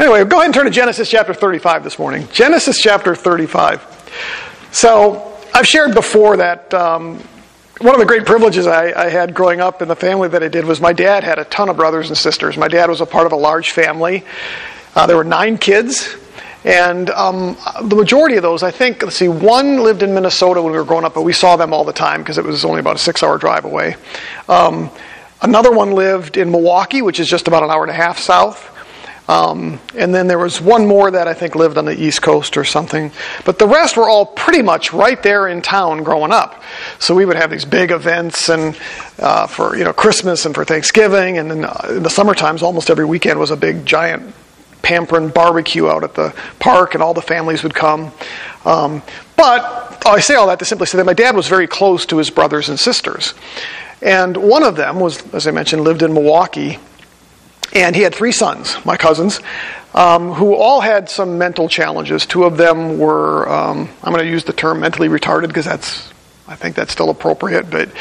anyway, go ahead and turn to Genesis chapter 35 this morning. Genesis chapter 35. So, I've shared before that one of the great privileges I had growing up in the family that I did was my dad had a ton of brothers and sisters. My dad was a part of a large family. There were 9 kids. And the majority of those, I think, one lived in Minnesota when we were growing up, but we saw them all the time because it was only about a 6-hour drive away. Another one lived in Milwaukee, which is just about an hour and a half south. And then there was one more that I think lived on the East Coast or something. But the rest were all pretty much right there in town growing up. So we would have these big events and for Christmas and for Thanksgiving. And then in the summer times, almost every weekend was a big, giant pampering barbecue out at the park, and all the families would come. But I say all that to simply say that my dad was very close to his brothers and sisters. And one of them was, as I mentioned, lived in Milwaukee. And he had 3 sons, my cousins, who all had some mental challenges. 2 of them were, I'm going to use the term mentally retarded because I think that's still appropriate, but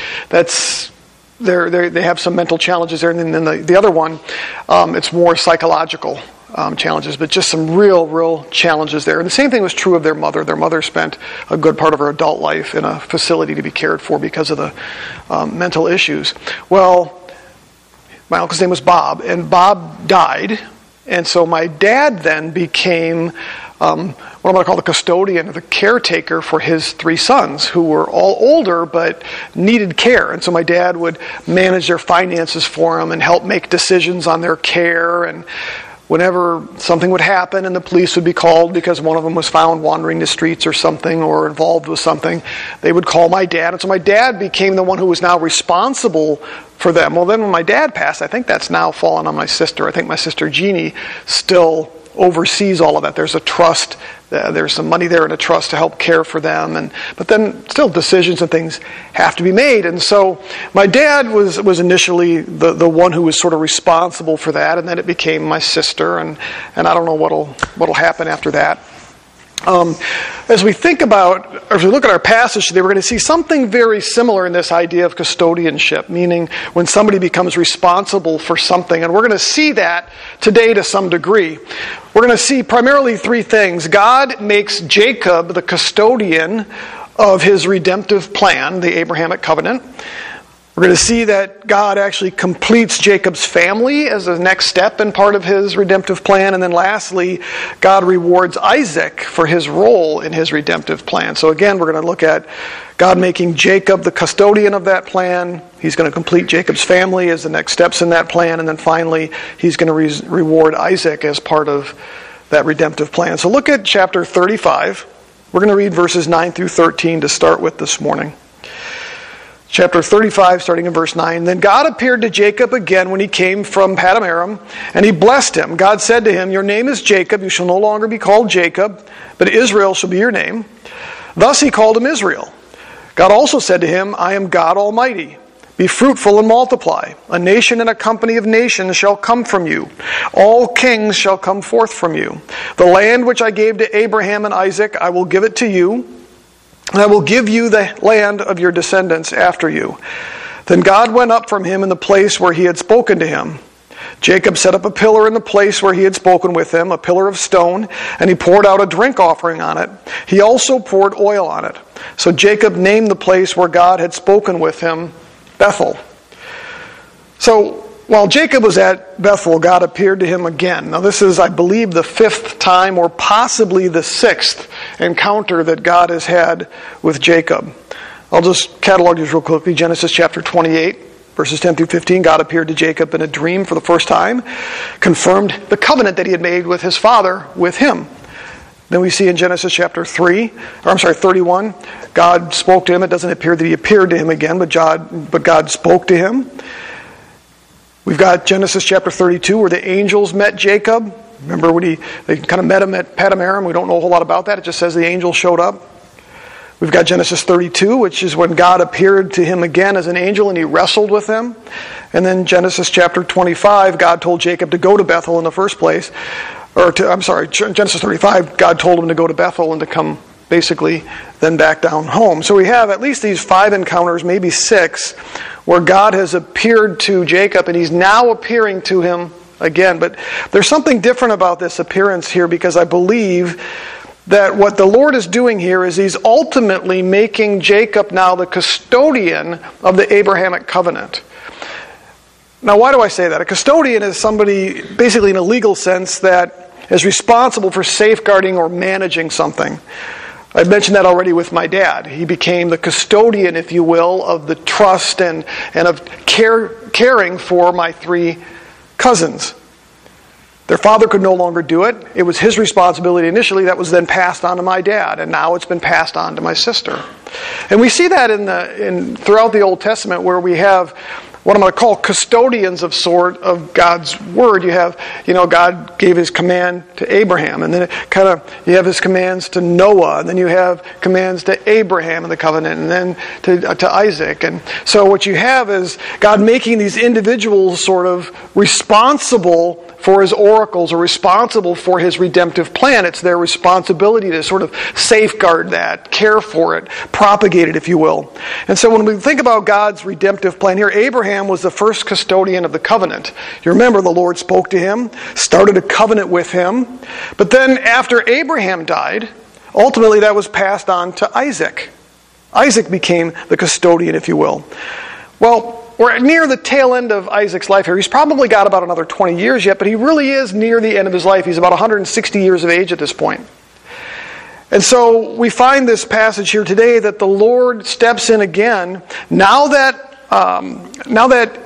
they have some mental challenges there. And then the other one, it's more psychological challenges, but just some real challenges there. And the same thing was true of their mother. Their mother spent a good part of her adult life in a facility to be cared for because of the mental issues. Well, my uncle's name was Bob, and Bob died, and so my dad then became what I'm going to call the custodian, the caretaker for his 3 sons, who were all older but needed care. And so my dad would manage their finances for them and help make decisions on their care. And whenever something would happen and the police would be called because one of them was found wandering the streets or something or involved with something, they would call my dad. And so my dad became the one who was now responsible for them. Well, then when my dad passed, I think that's now fallen on my sister. I think my sister Jeannie still oversees all of that. There's a trust, there's some money there in a trust to help care for them, but then still decisions and things have to be made. And so my dad was initially the one who was sort of responsible for that, and then it became my sister, and I don't know what'll happen after that. As we think about, or as we look at our passage today, we're going to see something very similar in this idea of custodianship, meaning when somebody becomes responsible for something. And we're going to see that today to some degree. We're going to see primarily 3 things. God makes Jacob the custodian of his redemptive plan, the Abrahamic covenant. We're going to see that God actually completes Jacob's family as a next step in part of his redemptive plan. And then lastly, God rewards Isaac for his role in his redemptive plan. So again, we're going to look at God making Jacob the custodian of that plan. He's going to complete Jacob's family as the next steps in that plan. And then finally, he's going to reward Isaac as part of that redemptive plan. So look at chapter 35. We're going to read verses 9 through 13 to start with this morning. Chapter 35, starting in verse 9. Then God appeared to Jacob again when he came from Paddan Aram, and he blessed him. God said to him, "Your name is Jacob. You shall no longer be called Jacob, but Israel shall be your name." Thus he called him Israel. God also said to him, "I am God Almighty. Be fruitful and multiply. A nation and a company of nations shall come from you. All kings shall come forth from you. The land which I gave to Abraham and Isaac, I will give it to you. And I will give you the land of your descendants after you." Then God went up from him in the place where he had spoken to him. Jacob set up a pillar in the place where he had spoken with him, a pillar of stone, and he poured out a drink offering on it. He also poured oil on it. So Jacob named the place where God had spoken with him Bethel. So while Jacob was at Bethel, God appeared to him again. Now this is, I believe, the 5th time or possibly the 6th encounter that God has had with Jacob. I'll just catalog these real quickly. Genesis chapter 28, verses 10 through 15. God appeared to Jacob in a dream for the first time, confirmed the covenant that he had made with his father with him. Then we see in Genesis chapter 31, God spoke to him. It doesn't appear that he appeared to him again, but God spoke to him. We've got Genesis chapter 32 where the angels met Jacob. Remember when they kind of met him at Paddan Aram? We don't know a whole lot about that. It just says the angel showed up. We've got Genesis 32, which is when God appeared to him again as an angel and he wrestled with him. And then Genesis chapter 25, God told Jacob to go to Bethel in the first place. Genesis 35, God told him to go to Bethel and to come basically then back down home. So we have at least these 5 encounters, maybe 6, where God has appeared to Jacob and he's now appearing to him again. But there's something different about this appearance here, because I believe that what the Lord is doing here is He's ultimately making Jacob now the custodian of the Abrahamic covenant. Now, why do I say that? A custodian is somebody, basically in a legal sense, that is responsible for safeguarding or managing something. I've mentioned that already with my dad. He became the custodian, if you will, of the trust and of caring for my 3 cousins. Their father could no longer do it. It was his responsibility initially. That was then passed on to my dad, and now it's been passed on to my sister. And we see that throughout the Old Testament, where we have what I'm going to call custodians of God's Word. You have, God gave His command to Abraham, and then you have His commands to Noah, and then you have commands to Abraham in the covenant, and then to Isaac. And so what you have is God making these individuals sort of responsible for His oracles, or responsible for His redemptive plan. It's their responsibility to sort of safeguard that, care for it, propagate it, if you will. And so when we think about God's redemptive plan here, Abraham was the first custodian of the covenant. You remember the Lord spoke to him, started a covenant with him, but then after Abraham died, ultimately that was passed on to Isaac. Isaac became the custodian, if you will. Well, we're near the tail end of Isaac's life here. He's probably got about another 20 years yet, but he really is near the end of his life. He's about 160 years of age at this point. And so we find this passage here today that the Lord steps in again. Now that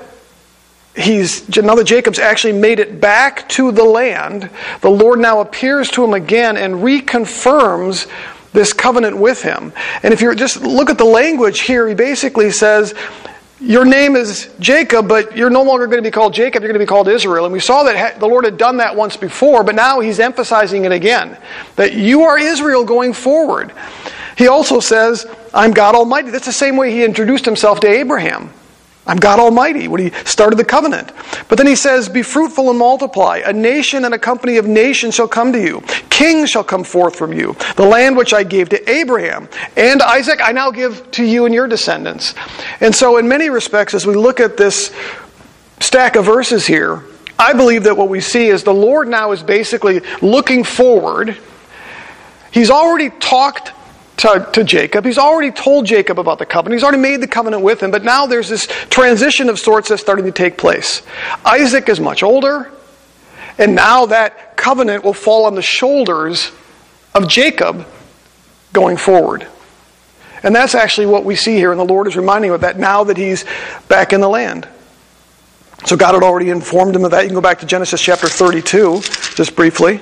Jacob's actually made it back to the land, the Lord now appears to him again and reconfirms this covenant with him. And if you just look at the language here, he basically says, your name is Jacob, but you're no longer going to be called Jacob, you're going to be called Israel. And we saw that the Lord had done that once before, but now He's emphasizing it again, that you are Israel going forward. He also says, I'm God Almighty. That's the same way He introduced Himself to Abraham. I'm God Almighty when He started the covenant. But then He says, be fruitful and multiply. A nation and a company of nations shall come to you. Kings shall come forth from you. The land which I gave to Abraham and Isaac, I now give to you and your descendants. And so in many respects, as we look at this stack of verses here, I believe that what we see is the Lord now is basically looking forward. He's already talked to Jacob. He's already told Jacob about the covenant. He's already made the covenant with him, but now there's this transition of sorts that's starting to take place. Isaac is much older, and now that covenant will fall on the shoulders of Jacob going forward. And that's actually what we see here, and the Lord is reminding him of that now that he's back in the land. So God had already informed him of that. You can go back to Genesis chapter 32, just briefly.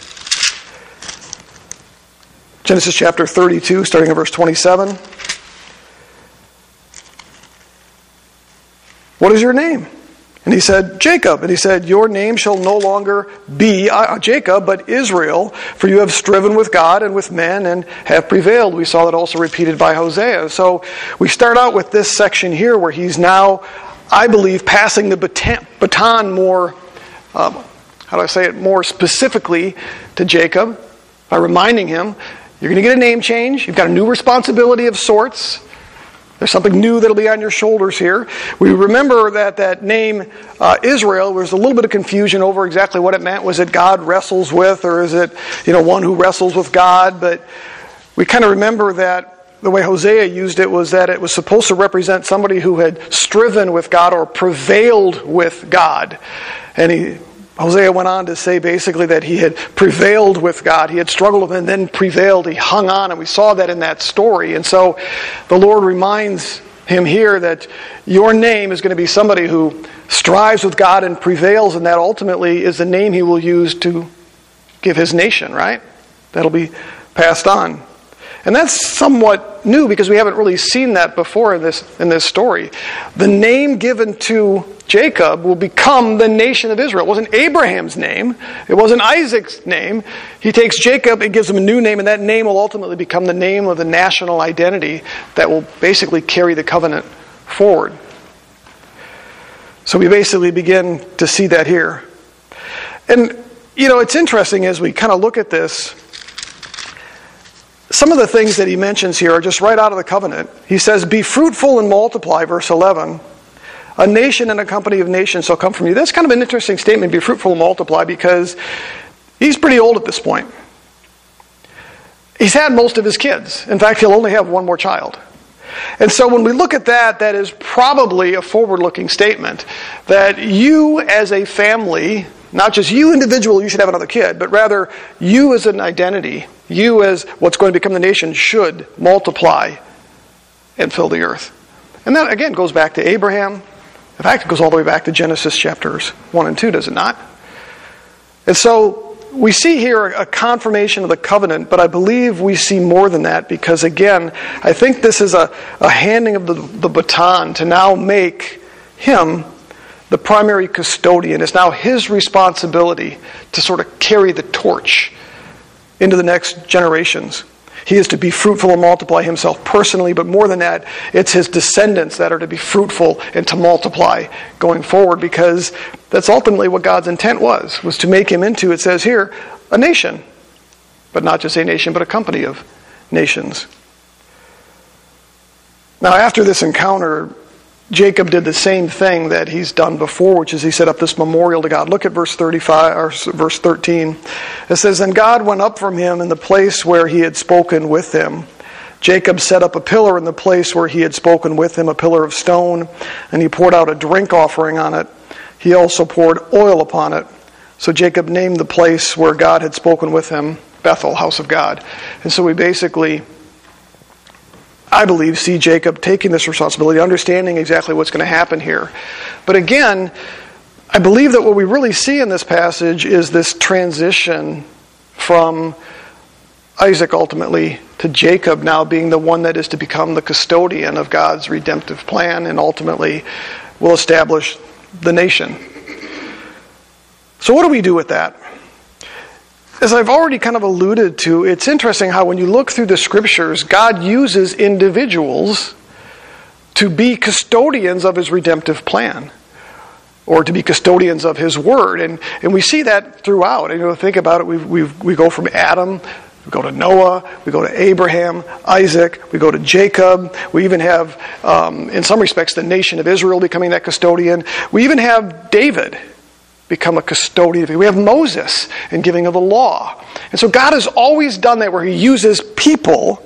Genesis chapter 32, starting in verse 27. What is your name? And he said, Jacob. And he said, your name shall no longer be Jacob, but Israel, for you have striven with God and with men and have prevailed. We saw that also repeated by Hosea. So we start out with this section here where he's now, I believe, passing the baton more, more specifically to Jacob by reminding him, you're going to get a name change. You've got a new responsibility of sorts. There's something new that'll be on your shoulders here. We remember that name Israel, there was a little bit of confusion over exactly what it meant. Was it God wrestles with, or is it one who wrestles with God? But we kind of remember that the way Hosea used it was that it was supposed to represent somebody who had striven with God or prevailed with God. And Hosea went on to say basically that he had prevailed with God. He had struggled with him and then prevailed. He hung on, and we saw that in that story. And so the Lord reminds him here that your name is going to be somebody who strives with God and prevails, and that ultimately is the name He will use to give His nation, right? That'll be passed on. And that's somewhat new because we haven't really seen that before in this story. The name given to Jacob will become the nation of Israel. It wasn't Abraham's name. It wasn't Isaac's name. He takes Jacob and gives him a new name, and that name will ultimately become the name of the national identity that will basically carry the covenant forward. So we basically begin to see that here. And, it's interesting as we kind of look at this. Some of the things that he mentions here are just right out of the covenant. He says, be fruitful and multiply, verse 11. A nation and a company of nations shall come from you. That's kind of an interesting statement, be fruitful and multiply, because he's pretty old at this point. He's had most of his kids. In fact, he'll only have one more child. And so when we look at that, that is probably a forward-looking statement that you as a family, not just you individual, you should have another kid, but rather you as an identity, you as what's going to become the nation should multiply and fill the earth. And that, again, goes back to Abraham. In fact, it goes all the way back to Genesis chapters 1 and 2, does it not? And so we see here a confirmation of the covenant, but I believe we see more than that because, again, I think this is a handing of the baton to now make him the primary custodian. It's now his responsibility to sort of carry the torch into the next generations. He is to be fruitful and multiply himself personally, but more than that, it's his descendants that are to be fruitful and to multiply going forward, because that's ultimately what God's intent was to make him into, it says here, a nation. But not just a nation, but a company of nations. Now, after this encounter, Jacob did the same thing that he's done before, which is he set up this memorial to God. Look at verse 35 or verse 13. It says, "And God went up from him in the place where he had spoken with him. Jacob set up a pillar in the place where he had spoken with him, a pillar of stone, and he poured out a drink offering on it. He also poured oil upon it. So Jacob named the place where God had spoken with him Bethel, house of God." And so we basically, I believe, see Jacob taking this responsibility, understanding exactly what's going to happen here. But again, I believe that what we really see in this passage is this transition from Isaac ultimately to Jacob now being the one that is to become the custodian of God's redemptive plan and ultimately will establish the nation. So what do we do with that? As I've already kind of alluded to, it's interesting how when you look through the scriptures, God uses individuals to be custodians of his redemptive plan, or to be custodians of his word. And we see that throughout. And think about it, we go from Adam, we go to Noah, we go to Abraham, Isaac, we go to Jacob. We even have, in some respects, the nation of Israel becoming that custodian. We even have David become a custodian. We have Moses in giving of the law. And so God has always done that, where he uses people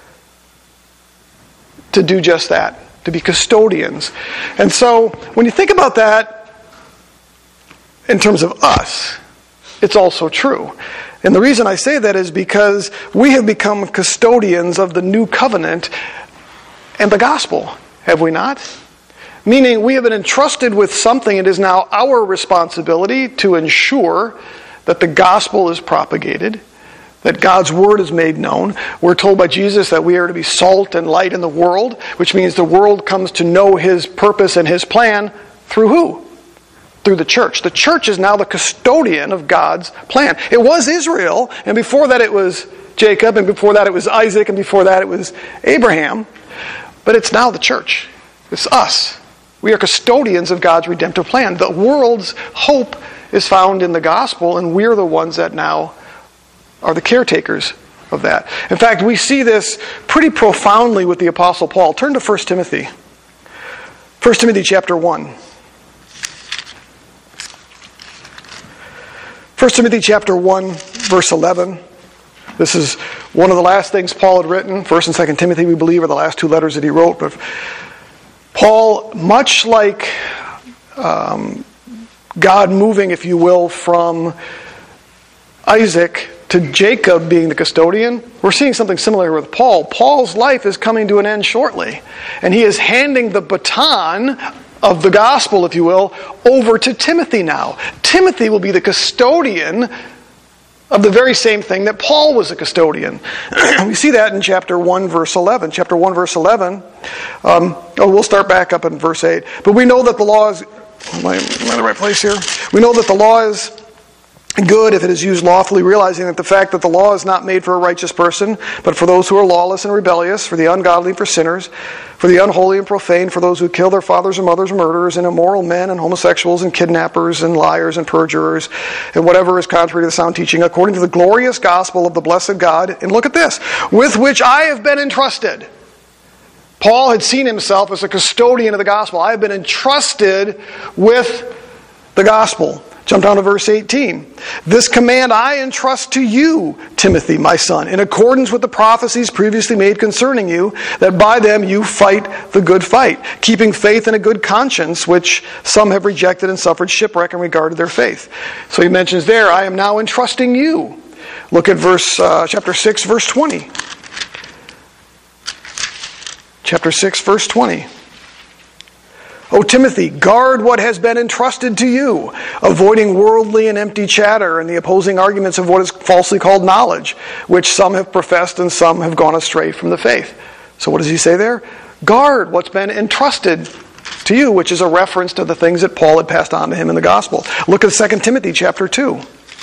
to do just that, to be custodians. And so when you think about that in terms of us, it's also true. And the reason I say that is because we have become custodians of the new covenant and the gospel, have we not? Meaning we have been entrusted with something. It is now our responsibility to ensure that the gospel is propagated, that God's word is made known. We're told by Jesus that we are to be salt and light in the world, which means the world comes to know his purpose and his plan through who? Through the church. The church is now the custodian of God's plan. It was Israel, and before that it was Jacob, and before that it was Isaac, and before that it was Abraham. But it's now the church. It's us. We are custodians of God's redemptive plan. The world's hope is found in the gospel, and we're the ones that now are the caretakers of that. In fact, we see this pretty profoundly with the Apostle Paul. Turn to 1 Timothy. 1 Timothy chapter 1. 1 Timothy chapter 1, verse 11. This is one of the last things Paul had written. 1 and 2 Timothy, we believe, are the last two letters that he wrote. But Paul, much like God moving, if you will, from Isaac to Jacob being the custodian, we're seeing something similar with Paul. Paul's life is coming to an end shortly. And he is handing the baton of the gospel, if you will, over to Timothy now. Timothy will be the custodian of the very same thing that Paul was a custodian. We see that in chapter 1, verse 11. Chapter 1, verse 11. We'll start back up in verse 8. But we know that the law is... Am I in the right place here? We know that the law is good if it is used lawfully, realizing that the fact that the law is not made for a righteous person, but for those who are lawless and rebellious, for the ungodly and for sinners, for the unholy and profane, for those who kill their fathers and mothers, murderers, and immoral men, and homosexuals, and kidnappers, and liars, and perjurers, and whatever is contrary to the sound teaching, according to the glorious gospel of the blessed God. And look at this, with which I have been entrusted. Paul had seen himself as a custodian of the gospel. I have been entrusted with the gospel. Jump down to verse 18. This command I entrust to you, Timothy, my son, in accordance with the prophecies previously made concerning you, that by them you fight the good fight, keeping faith and a good conscience, which some have rejected and suffered shipwreck in regard to their faith. So he mentions there, I am now entrusting you. Look at chapter 6, verse 20. Chapter 6, verse 20. O Timothy, guard what has been entrusted to you, avoiding worldly and empty chatter and the opposing arguments of what is falsely called knowledge, which some have professed and some have gone astray from the faith. So what does he say there? Guard what's been entrusted to you, which is a reference to the things that Paul had passed on to him in the gospel. Look at 2 Timothy chapter 2.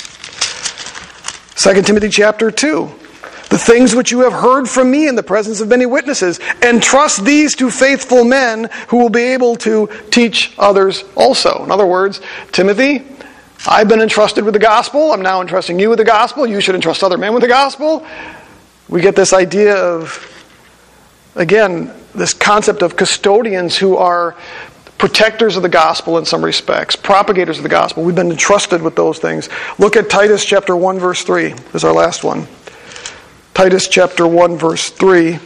2 Timothy chapter 2. The things which you have heard from me in the presence of many witnesses, entrust these to faithful men who will be able to teach others also. In other words, Timothy, I've been entrusted with the gospel. I'm now entrusting you with the gospel. You should entrust other men with the gospel. We get this idea of, again, this concept of custodians who are protectors of the gospel in some respects, propagators of the gospel. We've been entrusted with those things. Look at Titus chapter 1, verse 3. This is our last one. Titus chapter 1, verse 3.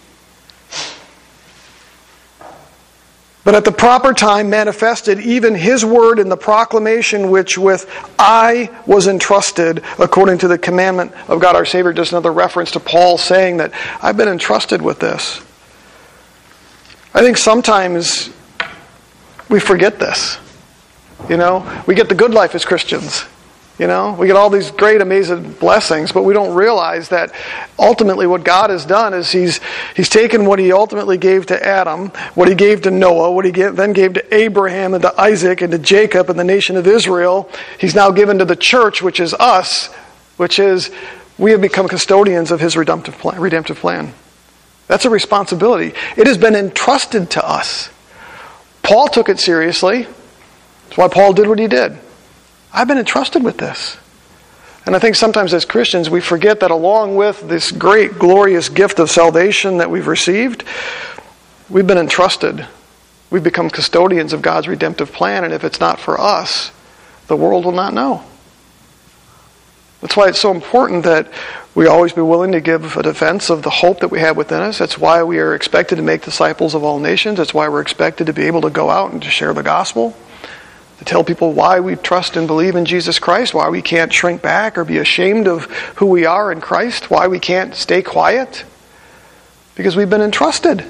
But at the proper time manifested even his word in the proclamation which with I was entrusted according to the commandment of God our Savior. Just another reference to Paul saying that I've been entrusted with this. I think sometimes we forget this. We get the good life as Christians. We get all these great, amazing blessings, but we don't realize that ultimately what God has done is He's taken what He ultimately gave to Adam, what He gave to Noah, what He then gave to Abraham and to Isaac and to Jacob and the nation of Israel. He's now given to the church, which is us, which is we have become custodians of His redemptive plan. That's a responsibility. It has been entrusted to us. Paul took it seriously. That's why Paul did what he did. I've been entrusted with this. And I think sometimes as Christians we forget that along with this great, glorious gift of salvation that we've received, we've been entrusted. We've become custodians of God's redemptive plan, and if it's not for us, the world will not know. That's why it's so important that we always be willing to give a defense of the hope that we have within us. That's why we are expected to make disciples of all nations. That's why we're expected to be able to go out and to share the gospel. To tell people why we trust and believe in Jesus Christ, why we can't shrink back or be ashamed of who we are in Christ, why we can't stay quiet. Because we've been entrusted.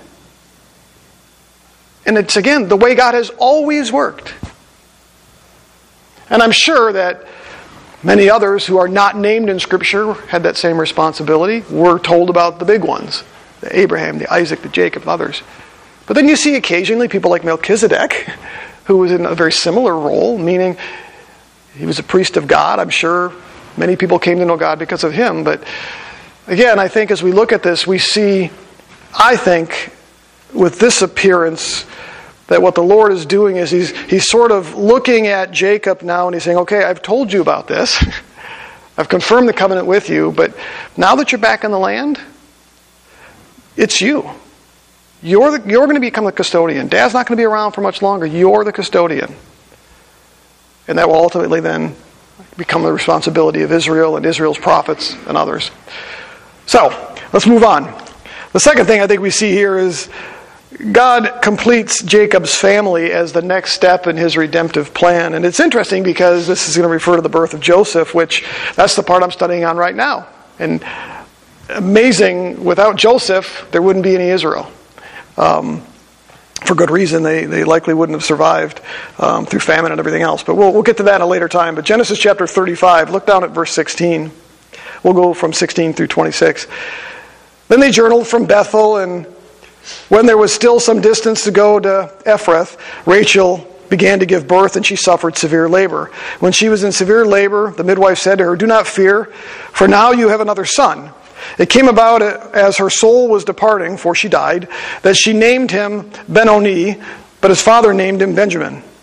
And it's, again, the way God has always worked. And I'm sure that many others who are not named in Scripture had that same responsibility. We're told about the big ones, the Abraham, the Isaac, the Jacob, and others. But then you see occasionally people like Melchizedek, who was in a very similar role, meaning he was a priest of God. I'm sure many people came to know God because of him. But again, I think as we look at this, we see, I think, with this appearance, that what the Lord is doing is he's sort of looking at Jacob now and he's saying, okay, I've told you about this. I've confirmed the covenant with you, but now that you're back in the land, it's you. You're going to become the custodian. Dad's not going to be around for much longer. You're the custodian. And that will ultimately then become the responsibility of Israel and Israel's prophets and others. So, let's move on. The second thing I think we see here is God completes Jacob's family as the next step in His redemptive plan. And it's interesting because this is going to refer to the birth of Joseph, which that's the part I'm studying on right now. And amazing, without Joseph, there wouldn't be any Israel. For good reason, they likely wouldn't have survived through famine and everything else. But we'll get to that in a later time. But Genesis chapter 35, look down at verse 16. We'll go from 16 through 26. Then they journeyed from Bethel, and when there was still some distance to go to Ephrath, Rachel began to give birth, and she suffered severe labor. When she was in severe labor, the midwife said to her, "Do not fear, for now you have another son." It came about as her soul was departing, for she died, that she named him Ben-Oni, but his father named him Benjamin.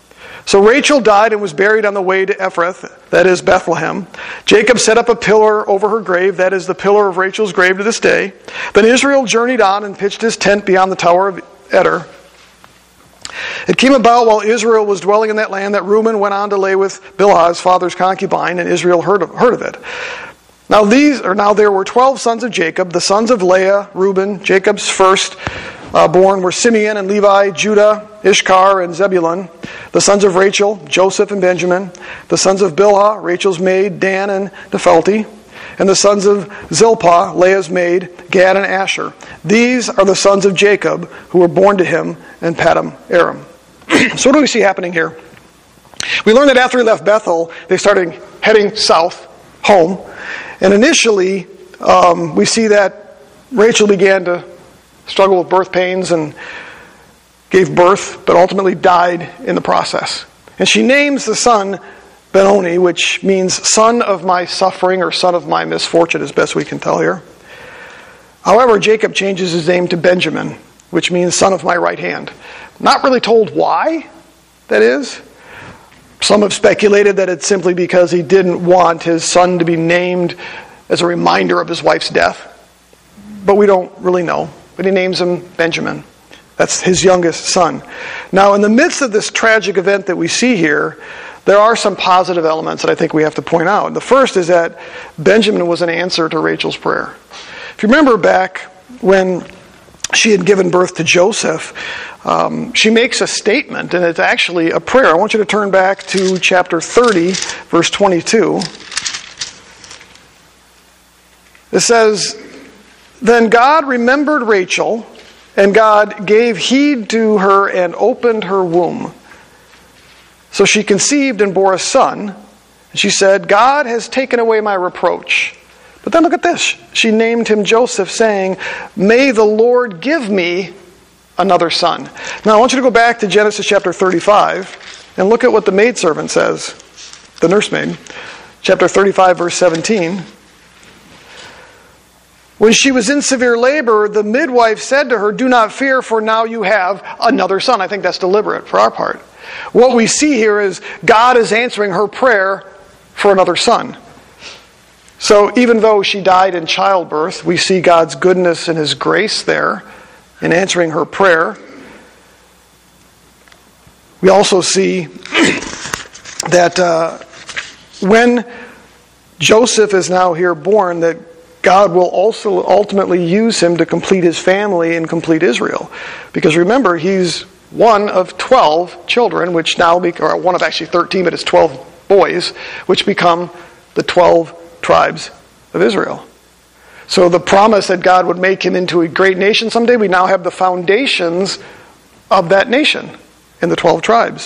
So Rachel died and was buried on the way to Ephrath, that is Bethlehem. Jacob set up a pillar over her grave, that is the pillar of Rachel's grave to this day. Then Israel journeyed on and pitched his tent beyond the tower of Eder. It came about while Israel was dwelling in that land that Reuben went on to lay with Bilhah, his father's concubine, and Israel heard of it. Now there were 12 sons of Jacob, the sons of Leah, Reuben, Jacob's first born were Simeon and Levi, Judah, Issachar, and Zebulun. The sons of Rachel, Joseph and Benjamin. The sons of Bilhah, Rachel's maid, Dan and Nephalti. And the sons of Zilpah, Leah's maid, Gad and Asher. These are the sons of Jacob who were born to him in Paddan Aram. So what do we see happening here? We learned that after he left Bethel, they started heading south, home. And initially, we see that Rachel began to struggle with birth pains and gave birth, but ultimately died in the process. And she names the son Benoni, which means son of my suffering or son of my misfortune, as best we can tell here. However, Jacob changes his name to Benjamin, which means son of my right hand. Not really told why that is. Some have speculated that it's simply because he didn't want his son to be named as a reminder of his wife's death. But we don't really know. But he names him Benjamin. That's his youngest son. Now, in the midst of this tragic event that we see here, there are some positive elements that I think we have to point out. The first is that Benjamin was an answer to Rachel's prayer. If you remember back when she had given birth to Joseph, she makes a statement, and it's actually a prayer. I want you to turn back to chapter 30, verse 22. It says, "Then God remembered Rachel, and God gave heed to her and opened her womb. So she conceived and bore a son. And she said, God has taken away my reproach. But then look at this. She named him Joseph, saying, May the Lord give me another son." Now I want you to go back to Genesis chapter 35 and look at what the maidservant says, the nursemaid. Chapter 35, verse 17. "When she was in severe labor, the midwife said to her, Do not fear, for now you have another son." I think that's deliberate for our part. What we see here is God is answering her prayer for another son. So even though she died in childbirth, we see God's goodness and His grace there in answering her prayer. We also see that when Joseph is now here born, that God will also ultimately use him to complete his family and complete Israel. Because remember, he's one of 12 children, which now or one of actually 13, but it's 12 boys, which become the 12 tribes of Israel. So the promise that God would make him into a great nation someday, we now have the foundations of that nation in the 12 tribes.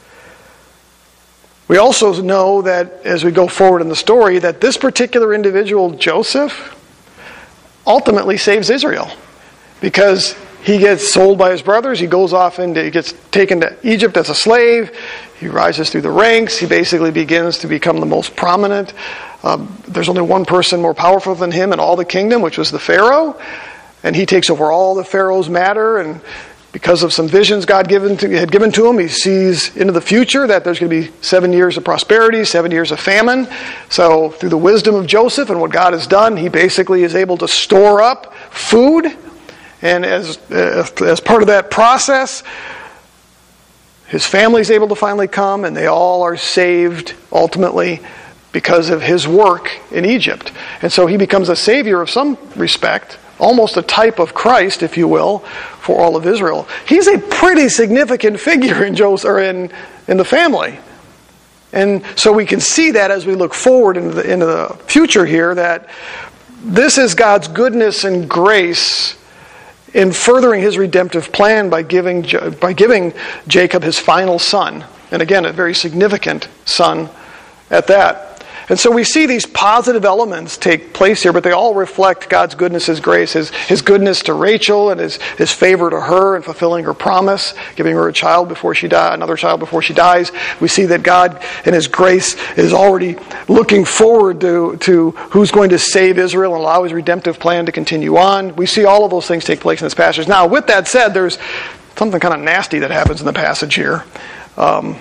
We also know that as we go forward in the story, that this particular individual, Joseph, ultimately saves Israel. Because he gets sold by his brothers, he gets taken to Egypt as a slave, he rises through the ranks, he basically begins to become the most prominent. There's only one person more powerful than him in all the kingdom, which was the Pharaoh. And he takes over all the Pharaoh's matter, and because of some visions God had given to him, he sees into the future that there's going to be 7 years of prosperity, 7 years of famine. So through the wisdom of Joseph and what God has done, he basically is able to store up food. And as part of that process, his family is able to finally come, and they all are saved ultimately because of his work in Egypt. And so he becomes a savior of some respect, almost a type of Christ, if you will, for all of Israel. He's a pretty significant figure in the family. And so we can see that as we look forward into the future here, that this is God's goodness and grace in furthering His redemptive plan by giving Jacob his final son. And again, a very significant son at that. And so we see these positive elements take place here, but they all reflect God's goodness, His grace, His goodness to Rachel, and His favor to her in fulfilling her promise, giving her another child before she dies. We see that God in His grace is already looking forward to who's going to save Israel and allow His redemptive plan to continue on. We see all of those things take place in this passage. Now, with that said, there's something kind of nasty that happens in the passage here.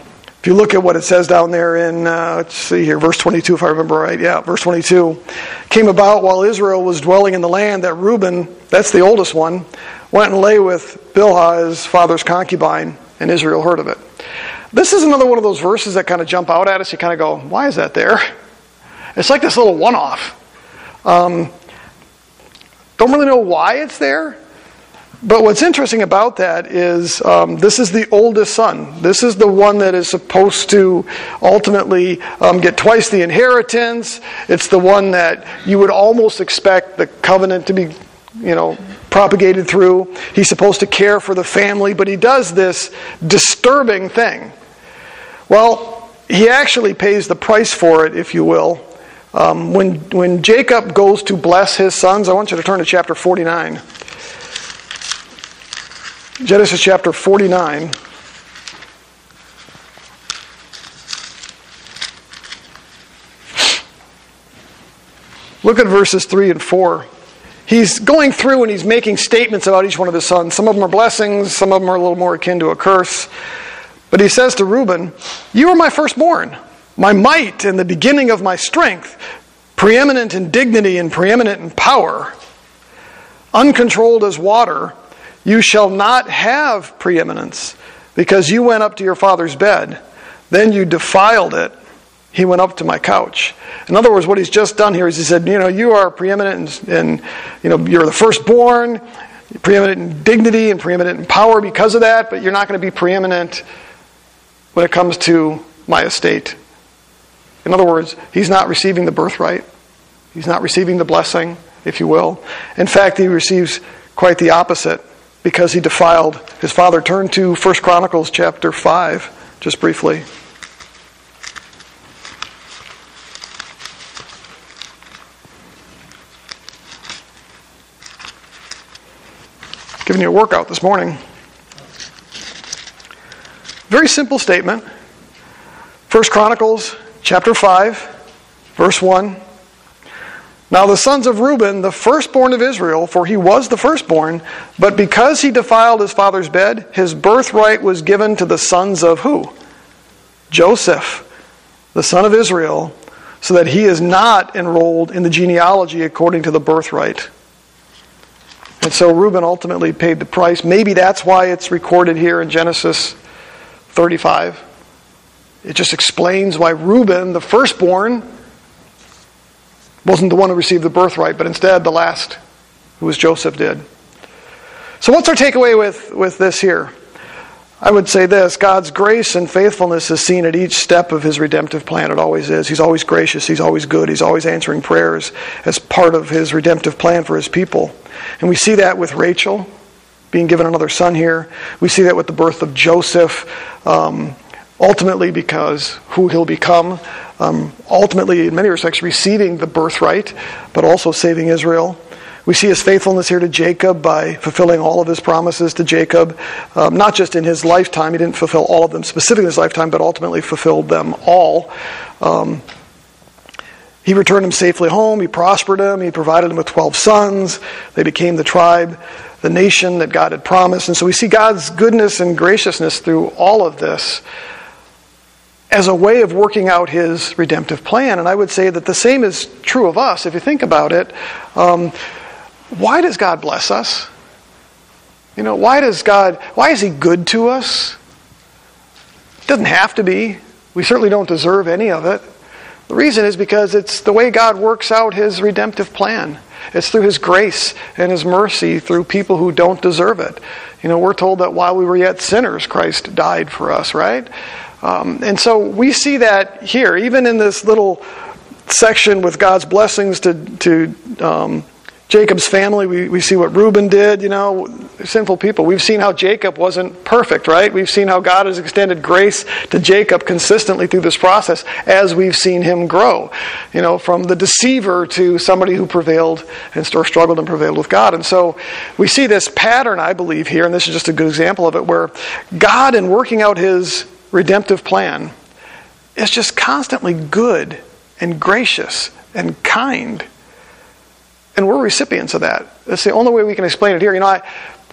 If you look at what it says down there in, let's see here, verse 22, if I remember right. Yeah, verse 22. Came about while Israel was dwelling in the land that Reuben, that's the oldest one, went and lay with Bilhah, his father's concubine, and Israel heard of it. This is another one of those verses that kind of jump out at us. You kind of go, why is that there? It's like this little one-off. Don't really know why it's there. But what's interesting about that is this is the oldest son. This is the one that is supposed to ultimately get twice the inheritance. It's the one that you would almost expect the covenant to be, propagated through. He's supposed to care for the family, but he does this disturbing thing. Well, he actually pays the price for it, if you will. When Jacob goes to bless his sons, I want you to turn to chapter 49. Genesis chapter 49. Look at verses 3 and 4. He's going through and he's making statements about each one of his sons. Some of them are blessings, some of them are a little more akin to a curse. But he says to Reuben, "You are my firstborn, my might and the beginning of my strength, preeminent in dignity and preeminent in power, uncontrolled as water. You shall not have preeminence, because you went up to your father's bed. Then you defiled it. He went up to my couch." In other words, what he's just done here is he said, you are preeminent in you're the firstborn, preeminent in dignity and preeminent in power because of that, but you're not going to be preeminent when it comes to my estate. In other words, he's not receiving the birthright. He's not receiving the blessing, if you will. In fact, he receives quite the opposite, because he defiled his father. Turn to 1 Chronicles chapter 5, just briefly. Giving you a workout this morning. Very simple statement. 1 Chronicles chapter 5, verse 1. Now the sons of Reuben, the firstborn of Israel, for he was the firstborn, but because he defiled his father's bed, his birthright was given to the sons of who? Joseph, the son of Israel, so that he is not enrolled in the genealogy according to the birthright. And so Reuben ultimately paid the price. Maybe that's why it's recorded here in Genesis 35. It just explains why Reuben, the firstborn, wasn't the one who received the birthright, but instead the last, who was Joseph, did. So what's our takeaway with this here? I would say this: God's grace and faithfulness is seen at each step of his redemptive plan. It always is. He's always gracious. He's always good. He's always answering prayers as part of his redemptive plan for his people. And we see that with Rachel being given another son here. We see that with the birth of Joseph, ultimately because who he'll become, ultimately in many respects receiving the birthright, but also saving Israel. We see his faithfulness here to Jacob by fulfilling all of his promises to Jacob. Not just in his lifetime, he didn't fulfill all of them specifically in his lifetime, but ultimately fulfilled them all. He returned him safely home, he prospered him, he provided him with 12 sons. They became the tribe, the nation that God had promised. And so we see God's goodness and graciousness through all of this as a way of working out his redemptive plan. And I would say that the same is true of us. If you think about it, why does God bless us? Why is he good to us? It doesn't have to be. We certainly don't deserve any of it. The reason is because it's the way God works out his redemptive plan. It's through his grace and his mercy through people who don't deserve it. We're told that while we were yet sinners, Christ died for us, right? And so we see that here, even in this little section with God's blessings to Jacob's family. We see what Reuben did, sinful people. We've seen how Jacob wasn't perfect, right? We've seen how God has extended grace to Jacob consistently through this process as we've seen him grow. From the deceiver to somebody who prevailed or struggled and prevailed with God. And so we see this pattern, I believe, here, and this is just a good example of it, where God, in working out his redemptive plan, is just constantly good and gracious and kind. And we're recipients of that. That's the only way we can explain it here. I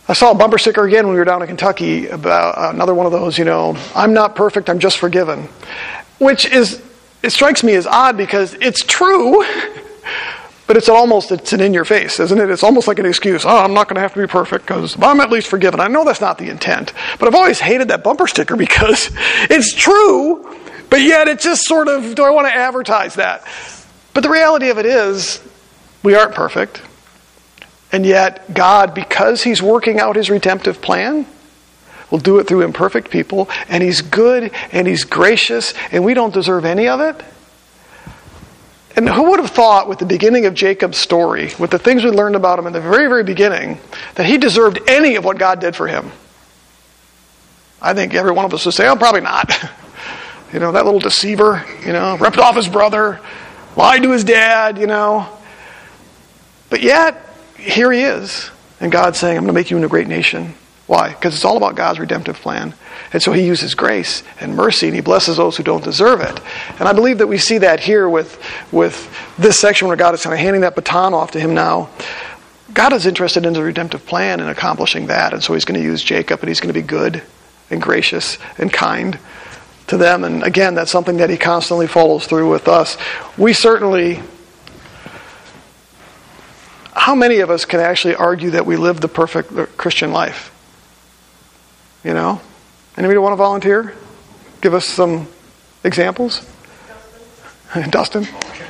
I saw a bumper sticker again when we were down in Kentucky about another one of those, I'm not perfect, I'm just forgiven. Which it strikes me as odd because it's true, but it's an in your face, isn't it? It's almost like an excuse. Oh, I'm not going to have to be perfect because I'm at least forgiven. I know that's not the intent, but I've always hated that bumper sticker because it's true, but yet it just sort of, do I want to advertise that? But the reality of it is, we aren't perfect. And yet, God, because He's working out His redemptive plan, will do it through imperfect people, and He's good, and He's gracious, and we don't deserve any of it. And who would have thought with the beginning of Jacob's story, with the things we learned about him in the very, very beginning, that he deserved any of what God did for him? I think every one of us would say, oh, probably not. That little deceiver, ripped off his brother, lied to his dad, But yet, here he is. And God's saying, I'm going to make you into a great nation. Why? Because it's all about God's redemptive plan. And so He uses grace and mercy, and He blesses those who don't deserve it. And I believe that we see that here with this section where God is kind of handing that baton off to him now. God is interested in the redemptive plan and accomplishing that. And so He's going to use Jacob, and He's going to be good and gracious and kind to them. And again, that's something that He constantly follows through with us. We certainly... How many of us can actually argue that we live the perfect Christian life? Anybody want to volunteer? Give us some examples. Dustin?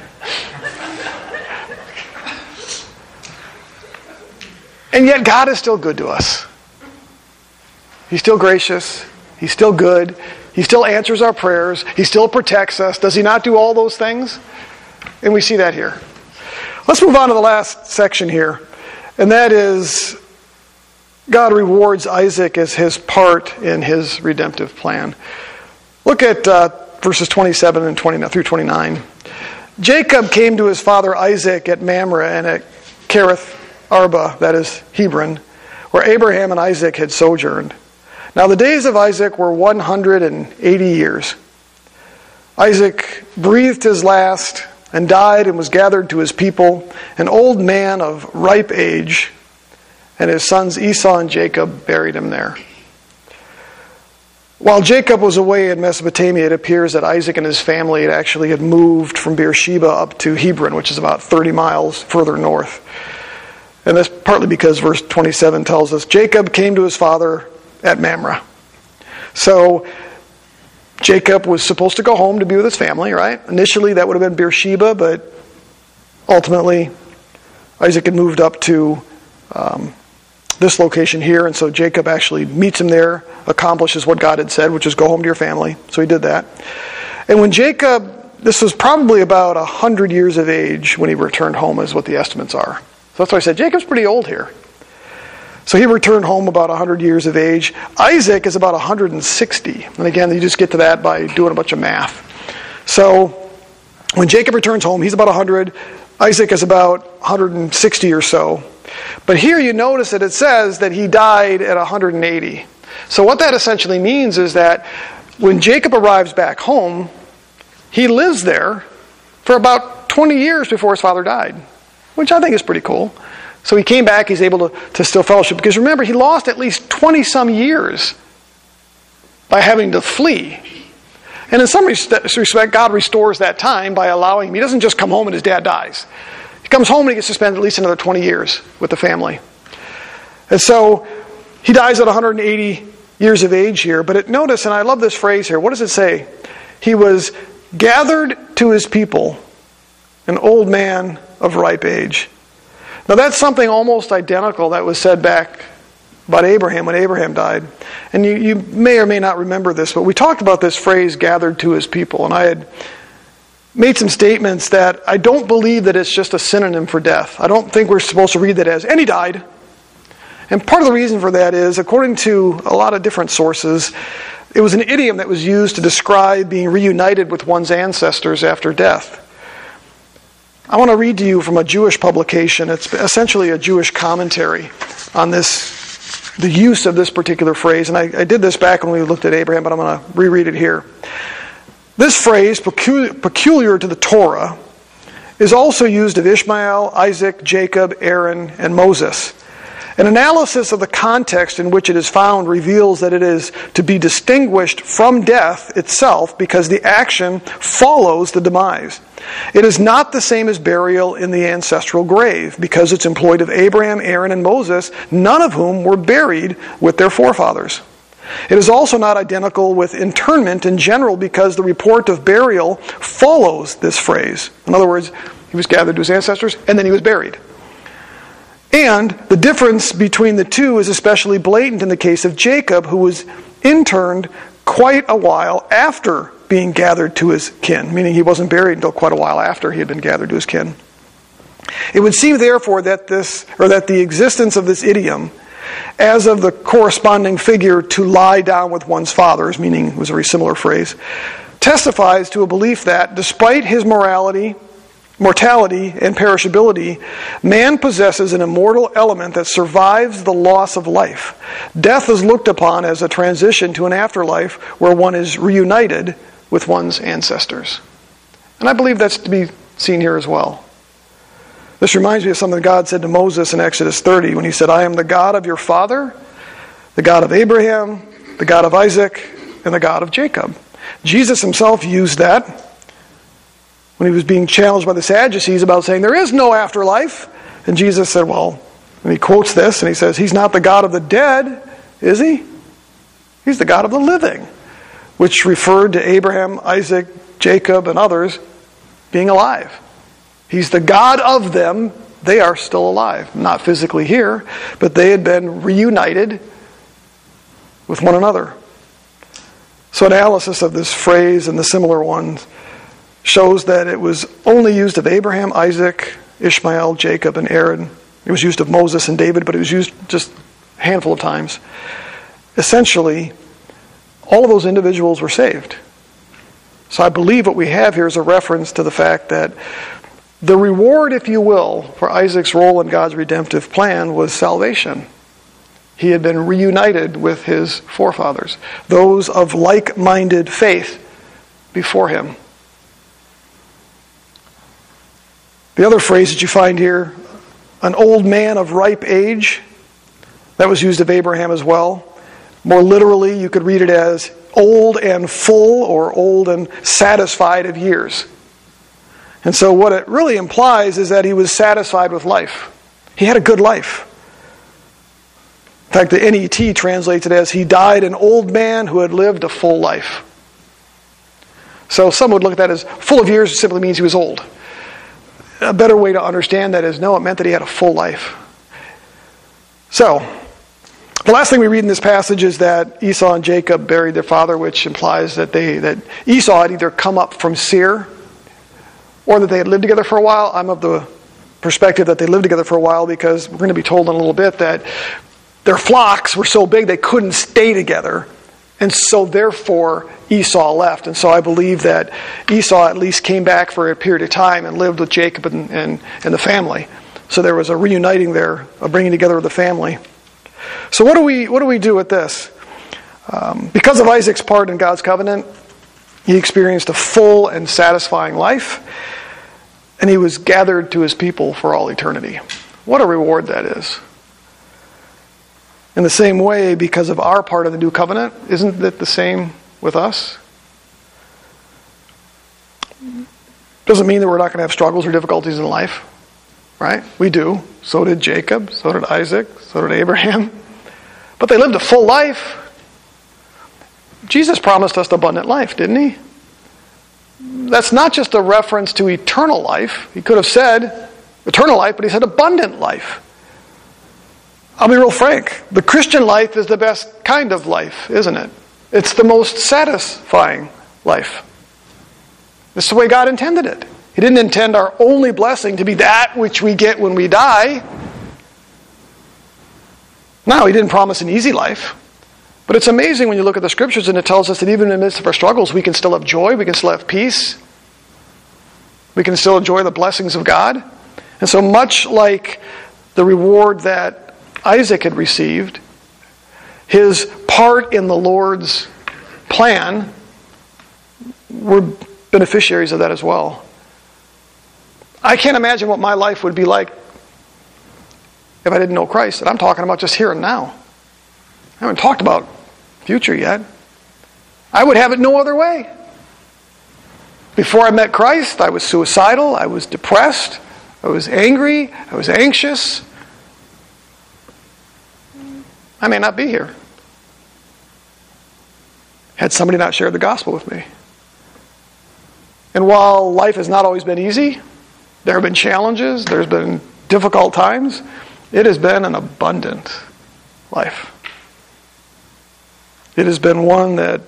And yet God is still good to us. He's still gracious. He's still good. He still answers our prayers. He still protects us. Does He not do all those things? And we see that here. Let's move on to the last section here. And that is, God rewards Isaac as his part in His redemptive plan. Look at verses 27 and 29 through 29. Jacob came to his father Isaac at Mamre and at Kerith Arba, that is Hebron, where Abraham and Isaac had sojourned. Now the days of Isaac were 180 years. Isaac breathed his last and died and was gathered to his people, an old man of ripe age, and his sons Esau and Jacob buried him there. While Jacob was away in Mesopotamia, it appears that Isaac and his family had moved from Beersheba up to Hebron, which is about 30 miles further north. And that's partly because verse 27 tells us, Jacob came to his father at Mamre. So Jacob was supposed to go home to be with his family, right? Initially that would have been Beersheba, but ultimately Isaac had moved up to this location here, and so Jacob actually meets him there, accomplishes what God had said, which is go home to your family. So he did that. And when Jacob, this was probably about 100 years of age when he returned home, is what the estimates are. So that's why I said Jacob's pretty old here. So he returned home about 100 years of age. Isaac is about 160. And again, you just get to that by doing a bunch of math. So when Jacob returns home, he's about 100. Isaac is about 160 or so. But here you notice that it says that he died at 180. So what that essentially means is that when Jacob arrives back home, he lives there for about 20 years before his father died, which I think is pretty cool. So he came back, he's able to still fellowship. Because remember, he lost at least 20-some years by having to flee. And in some respect, God restores that time by allowing him. He doesn't just come home and his dad dies. He comes home and he gets to spend at least another 20 years with the family. And so he dies at 180 years of age here. But notice, and I love this phrase here, what does it say? He was gathered to his people, an old man of ripe age. Now that's something almost identical that was said back about Abraham when Abraham died. And you may or may not remember this, but we talked about this phrase, gathered to his people. And I had made some statements that I don't believe that it's just a synonym for death. I don't think we're supposed to read that as, and he died. And part of the reason for that is, according to a lot of different sources, it was an idiom that was used to describe being reunited with one's ancestors after death. I want to read to you from a Jewish publication. It's essentially a Jewish commentary on this, the use of this particular phrase. And I did this back when we looked at Abraham, but I'm going to reread it here. This phrase, peculiar to the Torah, is also used of Ishmael, Isaac, Jacob, Aaron, and Moses. An analysis of the context in which it is found reveals that it is to be distinguished from death itself because the action follows the demise. It is not the same as burial in the ancestral grave because it's employed of Abraham, Aaron, and Moses, none of whom were buried with their forefathers. It is also not identical with internment in general because the report of burial follows this phrase. In other words, he was gathered to his ancestors and then he was buried. And the difference between the two is especially blatant in the case of Jacob, who was interned quite a while after being gathered to his kin, meaning he wasn't buried until quite a while after he had been gathered to his kin. It would seem, therefore, that the existence of this idiom, as of the corresponding figure to lie down with one's fathers, meaning it was a very similar phrase, testifies to a belief that, despite his mortality, and perishability, man possesses an immortal element that survives the loss of life. Death is looked upon as a transition to an afterlife where one is reunited with one's ancestors. And I believe that's to be seen here as well. This reminds me of something God said to Moses in Exodus 30 when he said, I am the God of your father, the God of Abraham, the God of Isaac, and the God of Jacob. Jesus himself used that when he was being challenged by the Sadducees about saying there is no afterlife. And Jesus said, well, and he quotes this and he says, he's not the God of the dead, is he? He's the God of the living, which referred to Abraham, Isaac, Jacob, and others being alive. He's the God of them. They are still alive. Not physically here, but they had been reunited with one another. So analysis of this phrase and the similar ones shows that it was only used of Abraham, Isaac, Ishmael, Jacob, and Aaron. It was used of Moses and David, but it was used just a handful of times. Essentially, all of those individuals were saved. So I believe what we have here is a reference to the fact that the reward, if you will, for Isaac's role in God's redemptive plan was salvation. He had been reunited with his forefathers, those of like-minded faith before him. The other phrase that you find here, an old man of ripe age, that was used of Abraham as well. More literally, you could read it as old and full or old and satisfied of years. And so what it really implies is that he was satisfied with life. He had a good life. In fact, the NET translates it as he died an old man who had lived a full life. So some would look at that as full of years simply means he was old. A better way to understand that is, no, it meant that he had a full life. So, the last thing we read in this passage is that Esau and Jacob buried their father, which implies that Esau had either come up from Seir or that they had lived together for a while. I'm of the perspective that they lived together for a while because we're going to be told in a little bit that their flocks were so big they couldn't stay together. And so therefore Esau left. And so I believe that Esau at least came back for a period of time and lived with Jacob and the family. So there was a reuniting there, a bringing together of the family. So what do we do with this? Because of Isaac's part in God's covenant, he experienced a full and satisfying life, and he was gathered to his people for all eternity. What a reward that is. In the same way, because of our part of the new covenant, isn't it the same with us? Doesn't mean that we're not going to have struggles or difficulties in life, right? We do. So did Jacob, so did Isaac, so did Abraham. But they lived a full life. Jesus promised us abundant life, didn't he? That's not just a reference to eternal life. He could have said eternal life, but he said abundant life. I'll be real frank. The Christian life is the best kind of life, isn't it? It's the most satisfying life. It's the way God intended it. He didn't intend our only blessing to be that which we get when we die. No, he didn't promise an easy life. But it's amazing when you look at the Scriptures and it tells us that even in the midst of our struggles, we can still have joy, we can still have peace. We can still enjoy the blessings of God. And so much like the reward that Isaac had received, his part in the Lord's plan, we're beneficiaries of that as well. I can't imagine what my life would be like if I didn't know Christ. And I'm talking about just here and now. I haven't talked about future yet. I would have it no other way. Before I met Christ, I was suicidal, I was depressed, I was angry, I was anxious. I may not be here had somebody not shared the gospel with me. And while life has not always been easy, there have been challenges, there's been difficult times, it has been an abundant life. It has been one that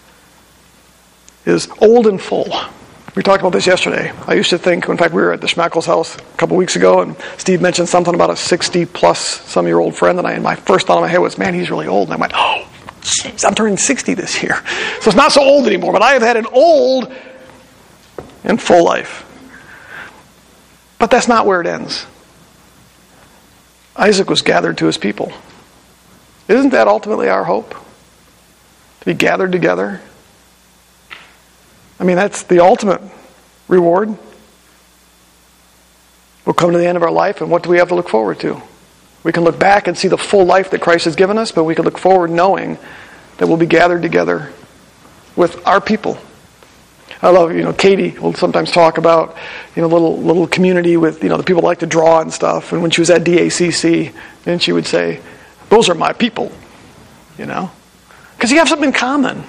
is old and full. We talked about this yesterday. I used to think, in fact, we were at the Schmackel's house a couple weeks ago, and Steve mentioned something about a 60-plus-some-year-old friend, and my first thought in my head was, man, he's really old. And I went, oh, I'm turning 60 this year. So it's not so old anymore, but I have had an old and full life. But that's not where it ends. Isaac was gathered to his people. Isn't that ultimately our hope? To be gathered together? I mean, that's the ultimate reward. We'll come to the end of our life, and what do we have to look forward to? We can look back and see the full life that Christ has given us, but we can look forward knowing that we'll be gathered together with our people. I love, Katie will sometimes talk about, little community with, the people like to draw and stuff. And when she was at DACC, then she would say, those are my people, because you have something in common.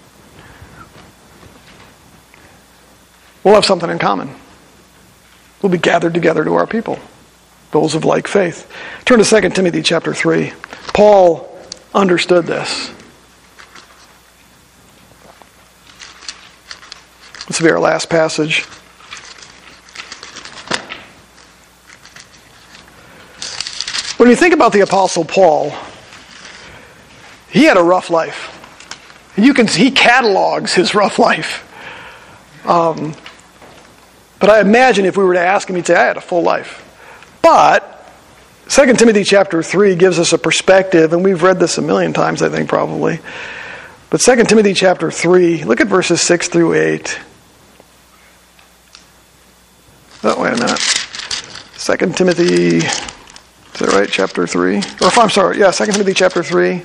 We'll have something in common. We'll be gathered together to our people, those of like faith. Turn to 2 Timothy chapter 3. Paul understood this. This will be our last passage. When you think about the Apostle Paul, he had a rough life. He catalogs his rough life. But I imagine if we were to ask him, he'd say, I had a full life. But 2 Timothy chapter 3 gives us a perspective, and we've read this a million times, I think, probably. But 2 Timothy chapter 3, look at verses 6 through 8. Oh, wait a minute. 2 Timothy, is that right, chapter 3? Or, I'm sorry, 2 Timothy chapter 3.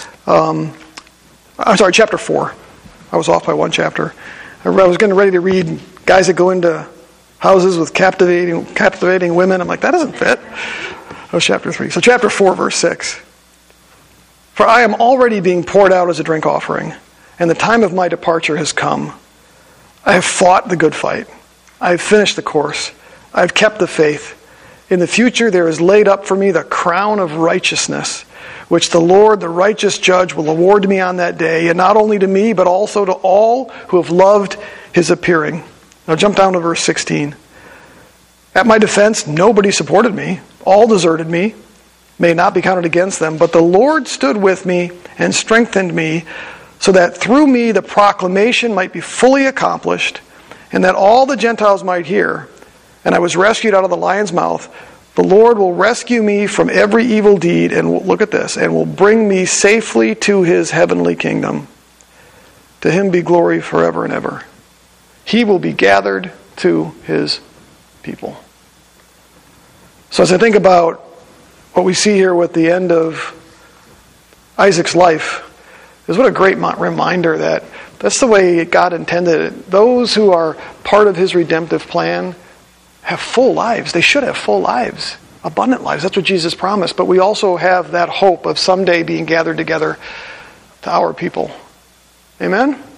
Chapter 4. I was off by one chapter. I was getting ready to read guys that go into houses with captivating women. I'm like, that doesn't fit. That was chapter 3. So chapter 4, verse 6. For I am already being poured out as a drink offering, and the time of my departure has come. I have fought the good fight. I have finished the course. I have kept the faith. In the future there is laid up for me the crown of righteousness, which the Lord, the righteous judge, will award to me on that day, and not only to me, but also to all who have loved his appearing. Now jump down to verse 16. At my defense, nobody supported me. All deserted me. May it not be counted against them. But the Lord stood with me and strengthened me, so that through me the proclamation might be fully accomplished, and that all the Gentiles might hear. And I was rescued out of the lion's mouth. The Lord will rescue me from every evil deed, and look at this, and will bring me safely to his heavenly kingdom. To him be glory forever and ever. He will be gathered to his people. So as I think about what we see here with the end of Isaac's life, is what a great reminder that that's the way God intended it. Those who are part of his redemptive plan have full lives. They should have full lives, abundant lives. That's what Jesus promised. But we also have that hope of someday being gathered together to our people. Amen?